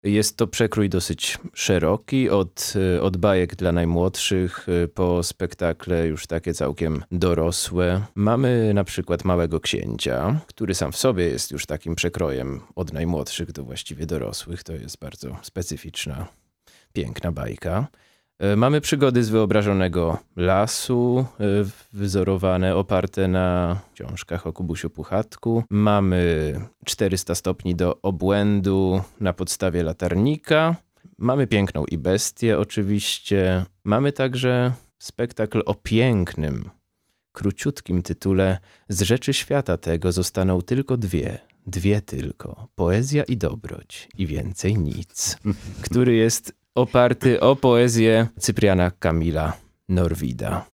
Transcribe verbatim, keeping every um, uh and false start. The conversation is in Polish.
Jest to przekrój dosyć szeroki, od, od bajek dla najmłodszych po spektakle już takie całkiem dorosłe. Mamy na przykład Małego Księcia, który sam w sobie jest już takim przekrojem od najmłodszych do właściwie dorosłych. To jest bardzo specyficzna, piękna bajka. Mamy Przygody z wyobrażonego lasu, wyzorowane, oparte na książkach o Kubusiu Puchatku. Mamy czterysta stopni do obłędu na podstawie Latarnika. Mamy Piękną i Bestię oczywiście. Mamy także spektakl o pięknym, króciutkim tytule Z rzeczy świata tego zostaną tylko dwie. Dwie tylko. Poezja i dobroć. I więcej nic. Który jest oparty o poezję Cypriana Kamila Norwida.